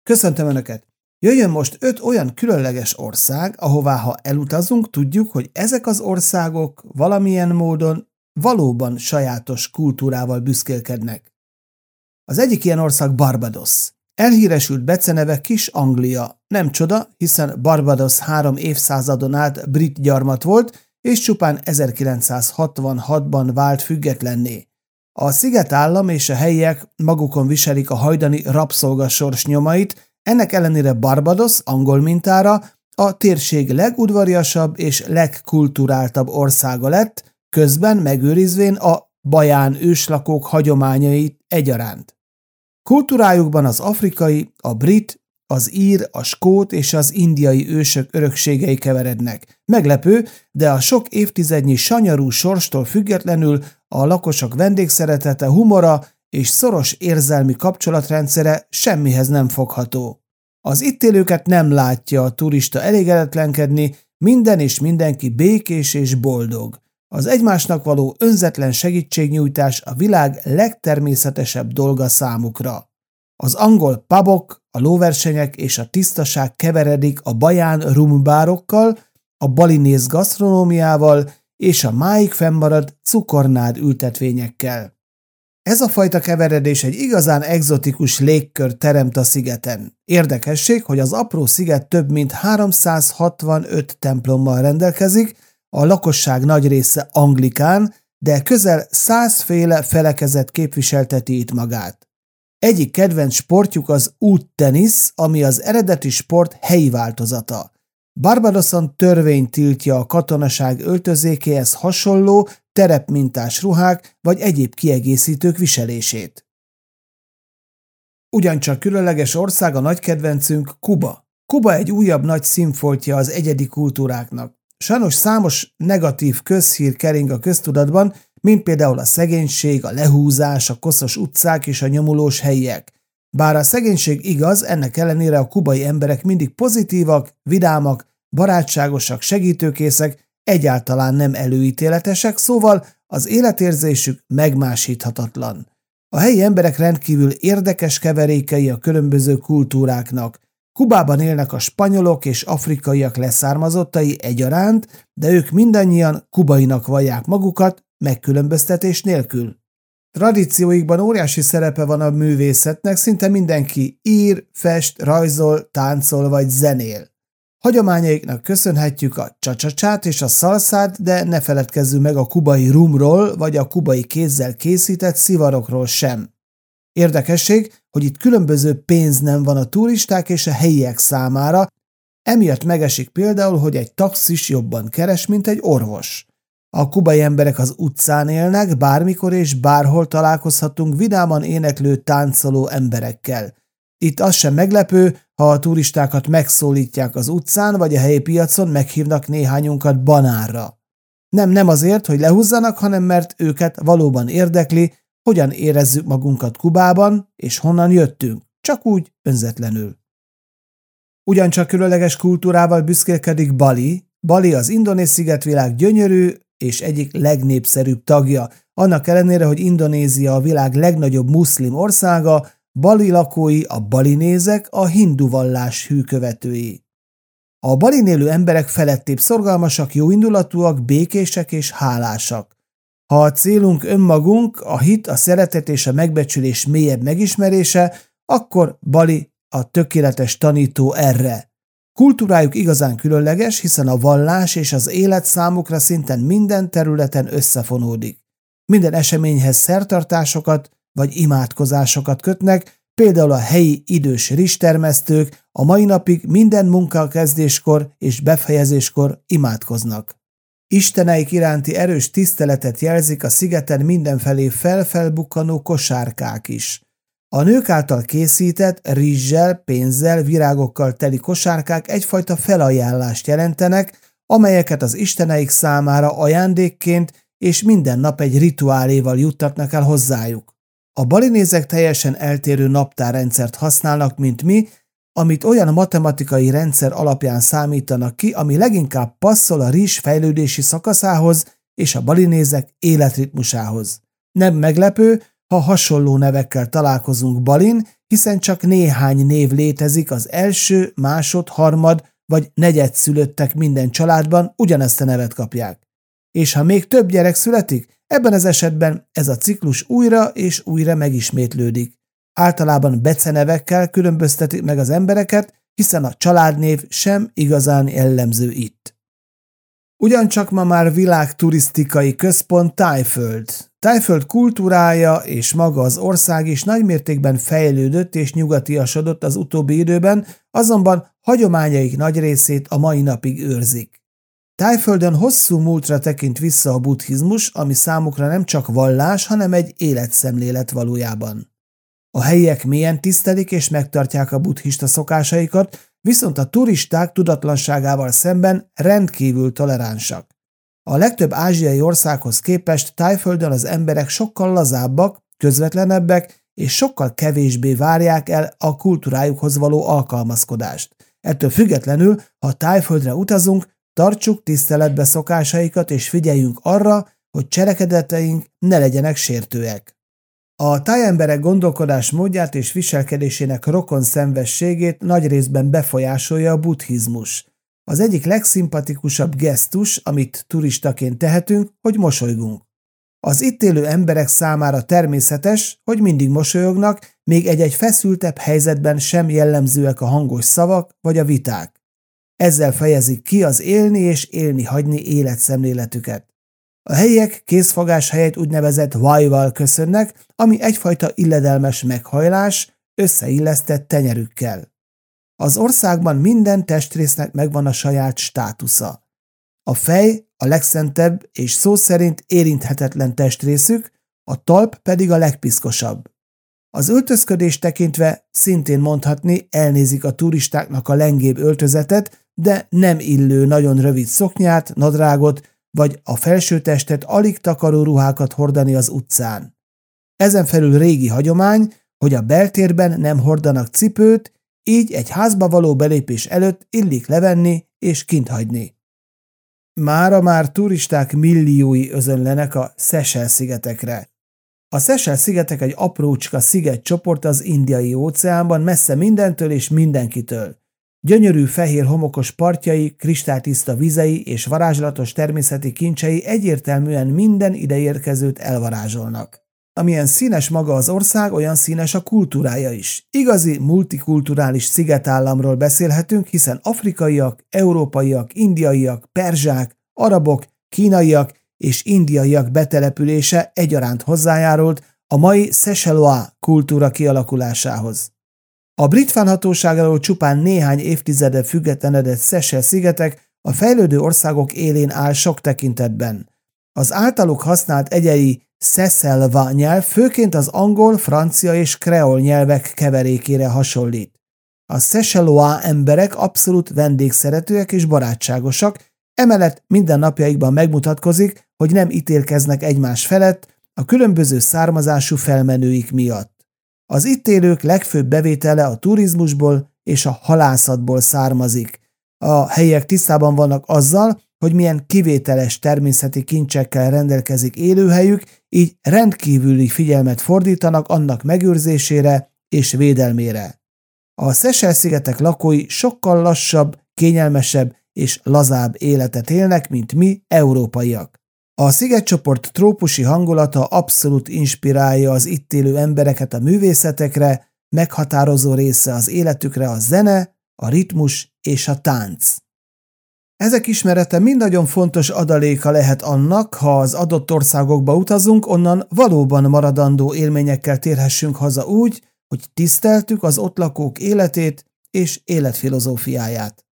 Köszöntöm Önöket! Jöjjön most 5 olyan különleges ország, ahová ha elutazunk, tudjuk, hogy ezek az országok valamilyen módon valóban sajátos kultúrával büszkélkednek. Az egyik ilyen ország Barbados. Elhíresült beceneve Kis Anglia. Nem csoda, hiszen Barbados 3 évszázadon át brit gyarmat volt, és csupán 1966-ban vált függetlenné. A szigetállam és a helyiek magukon viselik a hajdani rabszolgasors nyomait, ennek ellenére Barbados angol mintára a térség legudvariasabb és legkulturáltabb országa lett, közben megőrizvén a baján őslakók hagyományait egyaránt. Kultúrájukban az afrikai, a brit, az ír, a skót és az indiai ősök örökségei keverednek. Meglepő, de a sok évtizednyi sanyarú sorstól függetlenül a lakosok vendégszeretete, humora és szoros érzelmi kapcsolatrendszere semmihez nem fogható. Az itt élőket nem látja a turista elégedetlenkedni, minden és mindenki békés és boldog. Az egymásnak való önzetlen segítségnyújtás a világ legtermészetesebb dolga számukra. Az angol pubok, a lóversenyek és a tisztaság keveredik a baján rumbárokkal, a balinész gasztronómiával és a máig fennmaradt cukornád ültetvényekkel. Ez a fajta keveredés egy igazán egzotikus légkör teremt a szigeten. Érdekesség, hogy az apró sziget több mint 365 templommal rendelkezik, a lakosság nagy része anglikán, de közel 100 féle felekezet képviselteti itt magát. Egyik kedvenc sportjuk az úttenisz, ami az eredeti sport helyi változata. Barbadoson törvény tiltja a katonaság öltözékéhez hasonló, terepmintás ruhák vagy egyéb kiegészítők viselését. Ugyancsak különleges ország a nagy kedvencünk Kuba. Kuba egy újabb nagy színfoltja az egyedi kultúráknak. Sajnos számos negatív közhír kering a köztudatban, mint például a szegénység, a lehúzás, a koszos utcák és a nyomulós helyiek. Bár a szegénység igaz, ennek ellenére a kubai emberek mindig pozitívak, vidámak, barátságosak, segítőkészek, egyáltalán nem előítéletesek, szóval az életérzésük megmásíthatatlan. A helyi emberek rendkívül érdekes keverékei a különböző kultúráknak. Kubában élnek a spanyolok és afrikaiak leszármazottai egyaránt, de ők mindannyian kubainak vallják magukat, megkülönböztetés nélkül. Tradícióikban óriási szerepe van a művészetnek, szinte mindenki ír, fest, rajzol, táncol vagy zenél. Hagyományaiknak köszönhetjük a csa-csa-csát és a szalszát, de ne feledkezzünk meg a kubai rumról vagy a kubai kézzel készített szivarokról sem. Érdekesség, hogy itt különböző pénznem van a turisták és a helyiek számára, emiatt megesik például, hogy egy taxis jobban keres, mint egy orvos. A kubai emberek az utcán élnek, bármikor és bárhol találkozhatunk vidáman éneklő, táncoló emberekkel. Itt az sem meglepő, ha a turistákat megszólítják az utcán, vagy a helyi piacon meghívnak néhányunkat banánra. Nem azért, hogy lehúzzanak, hanem mert őket valóban érdekli, hogyan érezzük magunkat Kubában, és honnan jöttünk, csak úgy önzetlenül. Ugyancsak különleges kultúrával büszkélkedik Bali. Bali az indonéz szigetvilág gyönyörű és egyik legnépszerűbb tagja. Annak ellenére, hogy Indonézia a világ legnagyobb muszlim országa, Bali lakói, a balinézek a hindu vallás hűkövetői. A Balin élő emberek felettébb szorgalmasak, jóindulatúak, békések és hálásak. Ha a célunk önmagunk, a hit, a szeretet és a megbecsülés mélyebb megismerése, akkor Bali a tökéletes tanító erre. Kultúrájuk igazán különleges, hiszen a vallás és az élet számukra szinten minden területen összefonódik. Minden eseményhez szertartásokat vagy imádkozásokat kötnek, például a helyi idős rizstermesztők a mai napig minden munkakezdéskor és befejezéskor imádkoznak. Isteneik iránti erős tiszteletet jelzik a szigeten mindenfelé felfelbukkanó kosárkák is. A nők által készített rizssel, pénzzel, virágokkal teli kosárkák egyfajta felajánlást jelentenek, amelyeket az isteneik számára ajándékként és minden nap egy rituáléval juttatnak el hozzájuk. A balinézek teljesen eltérő naptárrendszert használnak, mint mi, amit olyan matematikai rendszer alapján számítanak ki, ami leginkább passzol a rizs fejlődési szakaszához és a balinézek életritmusához. Nem meglepő, ha hasonló nevekkel találkozunk Balin, hiszen csak néhány név létezik az első, harmad vagy negyedszülöttek minden családban ugyanezt a nevet kapják. És ha még több gyerek születik, ebben az esetben ez a ciklus újra és újra megismétlődik. Általában becenevekkel különböztetik meg az embereket, hiszen a családnév sem igazán jellemző itt. Ugyancsak ma már világturisztikai központ Thaiföld. Thaiföld kultúrája és maga az ország is nagymértékben fejlődött és nyugatiasodott az utóbbi időben, azonban hagyományaik nagy részét a mai napig őrzik. Thaiföldön hosszú múltra tekint vissza a buddhizmus, ami számukra nem csak vallás, hanem egy életszemlélet valójában. A helyiek mélyen tisztelik és megtartják a buddhista szokásaikat, viszont a turisták tudatlanságával szemben rendkívül toleránsak. A legtöbb ázsiai országhoz képest Thaiföldön az emberek sokkal lazábbak, közvetlenebbek és sokkal kevésbé várják el a kultúrájukhoz való alkalmazkodást. Ettől függetlenül, ha Thaiföldre utazunk, tartsuk tiszteletbe szokásaikat és figyeljünk arra, hogy cselekedeteink ne legyenek sértőek. A thai emberek gondolkodásmódját és viselkedésének rokonszenvességét nagy részben befolyásolja a buddhizmus. Az egyik legszimpatikusabb gesztus, amit turistaként tehetünk, hogy mosolygunk. Az itt élő emberek számára természetes, hogy mindig mosolyognak, még egy-egy feszültebb helyzetben sem jellemzőek a hangos szavak vagy a viták. Ezzel fejezik ki az élni és élni hagyni életszemléletüket. A helyiek készfogás helyett úgynevezett vajval köszönnek, ami egyfajta illedelmes meghajlás, összeillesztett tenyerükkel. Az országban minden testrésznek megvan a saját státusza. A fej a legszentebb és szó szerint érinthetetlen testrészük, a talp pedig a legpiszkosabb. Az öltözködést tekintve szintén mondhatni elnézik a turistáknak a lengébb öltözetet, de nem illő nagyon rövid szoknyát, nadrágot, vagy a felsőtestet alig takaró ruhákat hordani az utcán. Ezen felül régi hagyomány, hogy a beltérben nem hordanak cipőt, így egy házba való belépés előtt illik levenni és kinthagyni. Mára már turisták milliói özönlenek a Seychelle-szigetekre. A Seychelle-szigetek egy aprócska szigetcsoport az Indiai-óceánban, messze mindentől és mindenkitől. Gyönyörű fehér homokos partjai, kristálytiszta vizei és varázslatos természeti kincsei egyértelműen minden ideérkezőt elvarázsolnak. Amilyen színes maga az ország, olyan színes a kultúrája is. Igazi multikulturális szigetállamról beszélhetünk, hiszen afrikaiak, európaiak, indiaiak, perzsák, arabok, kínaiak és indiaiak betelepülése egyaránt hozzájárult a mai Seychellois kultúra kialakulásához. A brit fennhatóság alól csupán néhány évtizede függetlenedett Seychelle-szigetek a fejlődő országok élén áll sok tekintetben. Az általuk használt egyedi Seychellois nyelv főként az angol, francia és kreol nyelvek keverékére hasonlít. A Seychellois emberek abszolút vendégszeretőek és barátságosak, emellett minden napjaikban megmutatkozik, hogy nem ítélkeznek egymás felett a különböző származású felmenőik miatt. Az itt élők legfőbb bevétele a turizmusból és a halászatból származik. A helyiek tisztában vannak azzal, hogy milyen kivételes természeti kincsekkel rendelkezik élőhelyük, így rendkívüli figyelmet fordítanak annak megőrzésére és védelmére. A Seychelle-szigetek lakói sokkal lassabb, kényelmesebb és lazább életet élnek, mint mi, európaiak. A szigetcsoport trópusi hangulata abszolút inspirálja az itt élő embereket a művészetekre, meghatározó része az életükre a zene, a ritmus és a tánc. Ezek ismerete mind nagyon fontos adaléka lehet annak, ha az adott országokba utazunk, onnan valóban maradandó élményekkel térhessünk haza úgy, hogy tiszteltük az ott lakók életét és életfilozófiáját.